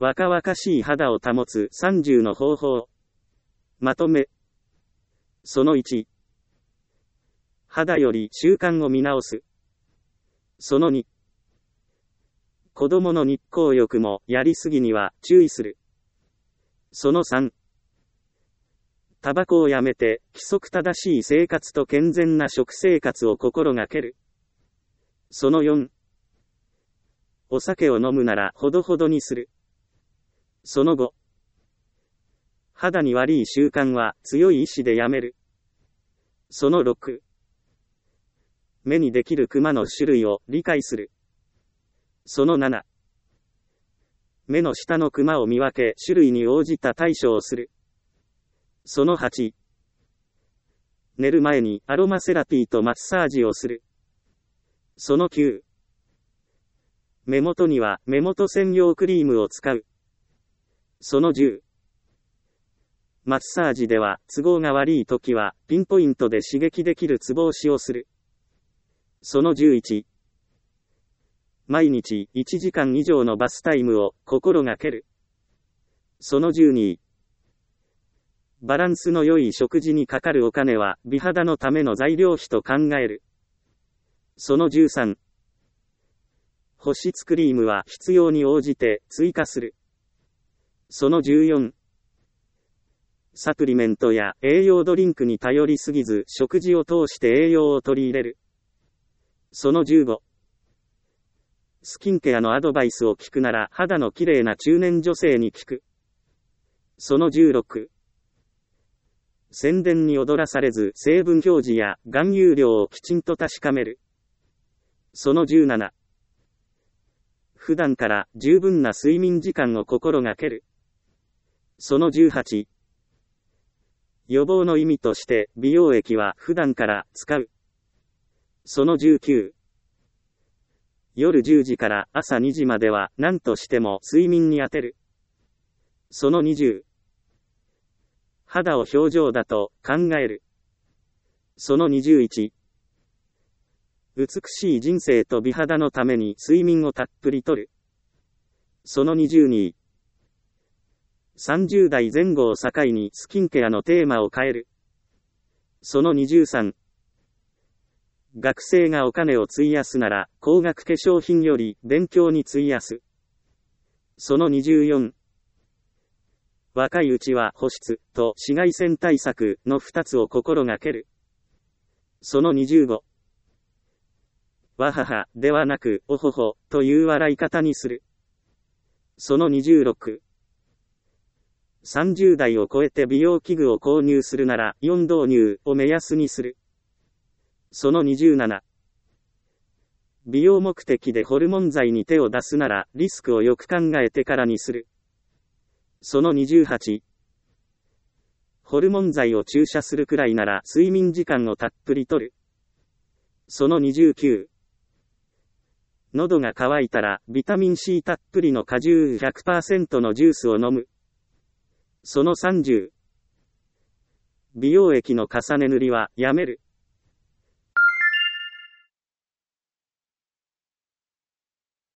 若々しい肌を保つ30の方法。まとめ。その1。肌より習慣を見直す。その2。子供の日光浴もやりすぎには注意する。その3。タバコをやめて規則正しい生活と健全な食生活を心がける。その4。お酒を飲むならほどほどにする。その5。肌に悪い習慣は強い意志でやめる。その6。目にできるクマの種類を理解する。その7。目の下のクマを見分け種類に応じた対処をする。その8。寝る前にアロマセラピーとマッサージをする。その9。目元には目元専用クリームを使う。その10。マッサージでは都合が悪いときはピンポイントで刺激できるツボ押しをする。その11。毎日1時間以上のバスタイムを心がける。その12。バランスの良い食事にかかるお金は美肌のための材料費と考える。その13。保湿クリームは必要に応じて追加する。その14。サプリメントや栄養ドリンクに頼りすぎず食事を通して栄養を取り入れる。その15。スキンケアのアドバイスを聞くなら肌の綺麗な中年女性に聞く。その16。宣伝に踊らされず成分表示や含有量をきちんと確かめる。その17。普段から十分な睡眠時間を心がける。その18。予防の意味として美容液は普段から使う。その19。夜10時から朝2時までは何としても睡眠に当てる。その20。肌を表情だと考える。その21。美しい人生と美肌のために睡眠をたっぷりとる。その22。30代前後を境にスキンケアのテーマを変える。その23。学生がお金を費やすなら高額化粧品より勉強に費やす。その24。若いうちは保湿と紫外線対策の2つを心がける。その25。わははではなくおほほという笑い方にする。その26。30代を超えて美容器具を購入するなら4導入を目安にする。その27。美容目的でホルモン剤に手を出すならリスクをよく考えてからにする。その28。ホルモン剤を注射するくらいなら睡眠時間をたっぷりとる。その29。喉が渇いたらビタミン C たっぷりの果汁 100% のジュースを飲む。その30。美容液の重ね塗りはやめる。